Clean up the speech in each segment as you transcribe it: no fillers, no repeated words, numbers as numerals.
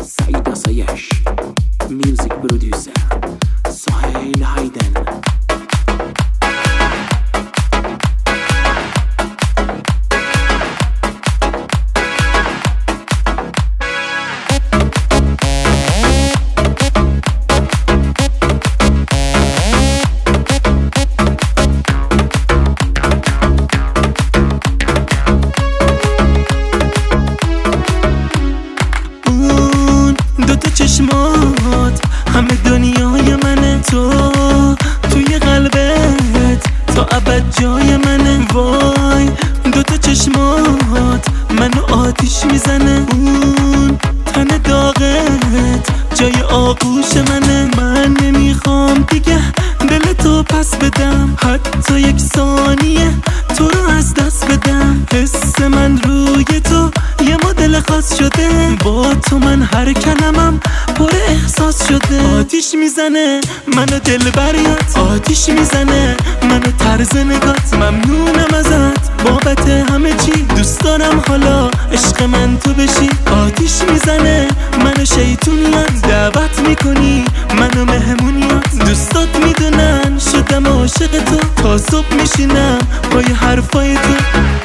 سعید آسایش، میوزیک پرودیوسر سهیل هایدن. چشمات همه دنیای منه، توی قلبت تا ابد جای منه. وای دوتا چشمات منو آتیش میزنه، اون تن داغت جای آغوش منه. من نمیخوام دیگه دل تو پس بدم، حتی یک ثانیه تو رو از دست بدم. حس من روی تو یه مدل خاص شده، با تو من هر کلمم پر احساس شده. آتیش میزنه منو دل بریات، آتیش میزنه منو طرز نگات. ممنونم ازت بابت همه چی، دوست دارم حالا عشق من تو بشی. آتیش میزنه منو شیطونیات، دعوت میکنی منو مهمونیات. دوستات میدونن شدم عاشق تو، تا صبح میشینم پای حرفای تو.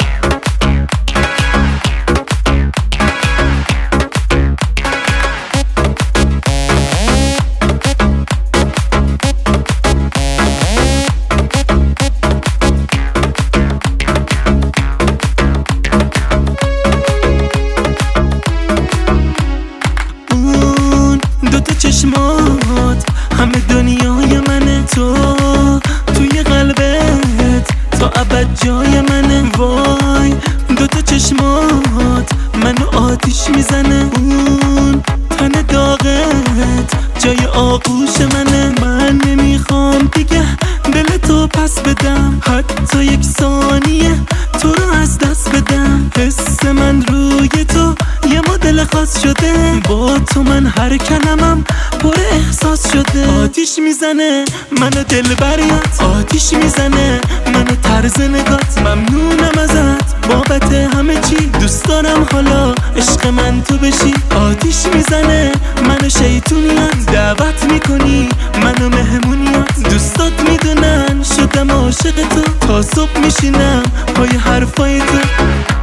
چشمات همه دنیای منه، توی قلبت تا ابد جای منه. وای دوتا چشمات منو آتیش میزنه، اون تن داغت جای آغوش منه. من نمیخوام دیگه دل تو پس بدم، حتی یک ثانیه تو رو از دست بدم. حس من روی تو یه مدل خاص شده، با تو من هر کلمم پر احساس شده. آتیش میزنه منو دل بریات، آتیش میزنه منو طرز نگات. ممنونم ازت بابت همه چی، دوست دارم حالا عشق من تو بشی. آتیش میزنه منو شیطونیات، دعوت میکنی منو مهمونیات. دوستات میدونن شدم عاشق تو، تا صبح میشینم پای حرفای تو.